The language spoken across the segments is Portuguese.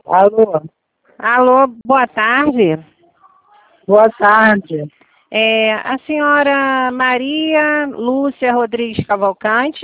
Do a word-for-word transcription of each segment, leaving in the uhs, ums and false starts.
Alô? Alô, boa tarde. Boa tarde. É, a senhora Maria Lúcia Rodrigues Cavalcante?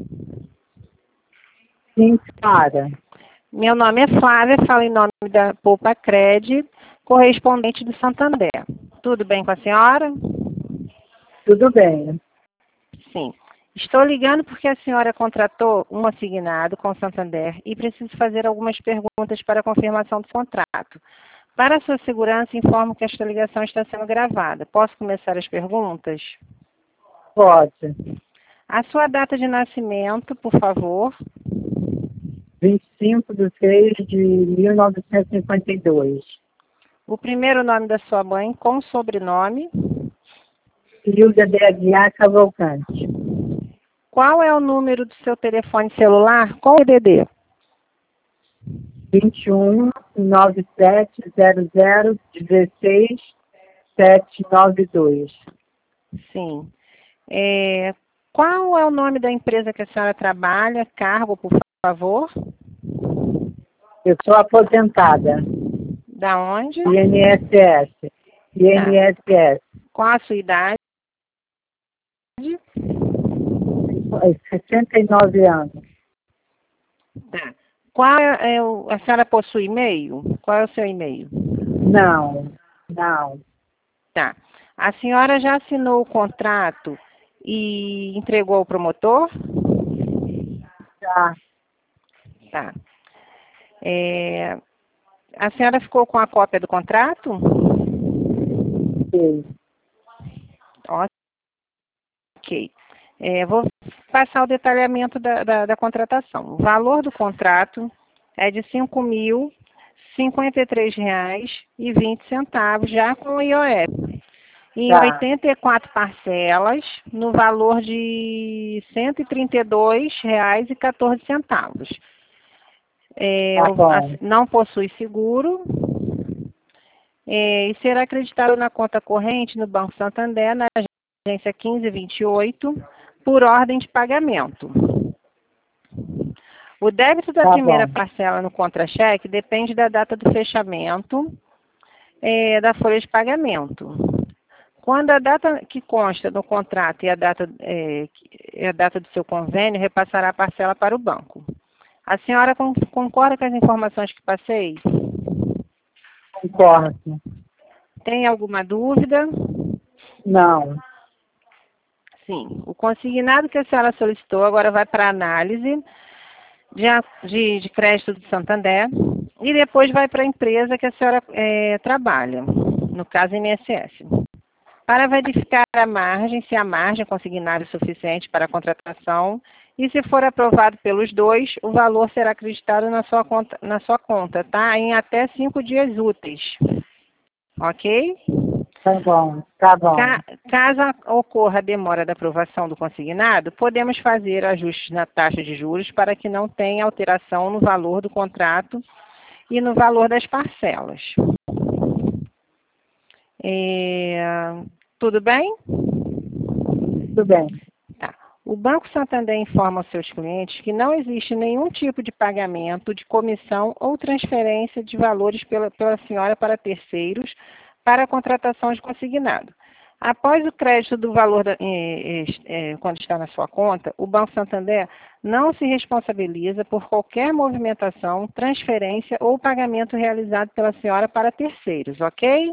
Sim, senhora. Meu nome é Flávia, falo em nome da Poupa Cred, correspondente do Santander. Tudo bem com a senhora? Tudo bem. Sim. Estou ligando porque a senhora contratou um assignado com o Santander e preciso fazer algumas perguntas para a confirmação do contrato. Para a sua segurança, informo que esta ligação está sendo gravada. Posso começar as perguntas? Pode. A sua data de nascimento, por favor. vinte e cinco de seis de mil novecentos e cinquenta e dois. O primeiro nome da sua mãe com sobrenome. Hilda de Aguiar Cavalcante. Qual é o número do seu telefone celular com D D D? vinte e um, noventa e sete, zero zero, dezesseis, setecentos e noventa e dois. Sim. É, qual é o nome da empresa que a senhora trabalha? Cargo, por favor. Eu sou aposentada. Da onde? I N S S. I N S S. Qual a sua idade? sessenta e nove anos. Tá. Qual é, é o, a senhora possui e-mail? Qual é o seu e-mail? Não, não. Tá. A senhora já assinou o contrato e entregou ao promotor? Já. Tá. É, a senhora ficou com a cópia do contrato? Sim. Ok. É, vou passar o detalhamento da, da, da contratação. O valor do contrato é de cinco mil cinquenta e três reais e vinte centavos, já com o I O F. Em Tá. oitenta e quatro parcelas, no valor de cento e trinta e dois reais e quatorze centavos. É, Tá bom. não possui seguro é, e será acreditado na conta corrente no Banco Santander, na agência quinze vinte e oito, por ordem de pagamento. O débito da Tá primeira bom. parcela no contra-cheque depende da data do fechamento é, da folha de pagamento. Quando a data que consta no contrato e a data, é, é a data do seu convênio, repassará a parcela para o banco. A senhora concorda com as informações que passei? Concordo. Tem alguma dúvida? Não. Sim. O consignado que a senhora solicitou agora vai para análise de, de, de crédito do Santander e depois vai para a empresa que a senhora é, trabalha, no caso I N S S. Para verificar a margem, se a margem consignada é suficiente para a contratação e se for aprovado pelos dois, o valor será acreditado na sua conta, na sua conta, tá? Em até cinco dias úteis. Ok? Tá bom, tá bom. Ca caso ocorra a demora da aprovação do consignado, podemos fazer ajustes na taxa de juros para que não tenha alteração no valor do contrato e no valor das parcelas. É, tudo bem? Tudo bem. Tá. O Banco Santander informa aos seus clientes que não existe nenhum tipo de pagamento de comissão ou transferência de valores pela, pela senhora para terceiros para a contratação de consignado. Após o crédito do valor, da, eh, eh, quando está na sua conta, o Banco Santander não se responsabiliza por qualquer movimentação, transferência ou pagamento realizado pela senhora para terceiros, ok?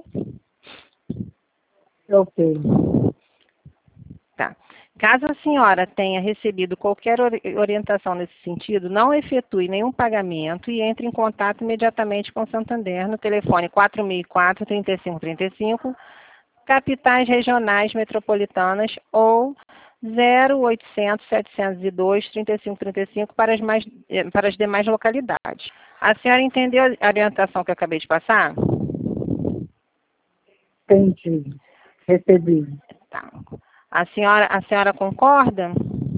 Ok. Tá. Caso a senhora tenha recebido qualquer orientação nesse sentido, não efetue nenhum pagamento e entre em contato imediatamente com o Santander no telefone quatro mil e quatro, trinta e cinco trinta e cinco, capitais regionais metropolitanas ou zero oitocentos, setecentos e dois, trinta e cinco trinta e cinco para as, mais, para as demais localidades. A senhora entendeu a orientação que eu acabei de passar? Entendi. Recebi. Tá. A senhora, a senhora concorda?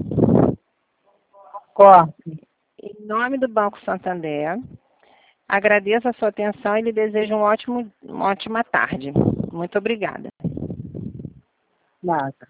Concordo. Em nome do Banco Santander, agradeço a sua atenção e lhe desejo um ótimo, uma ótima tarde. Muito obrigada. Nada.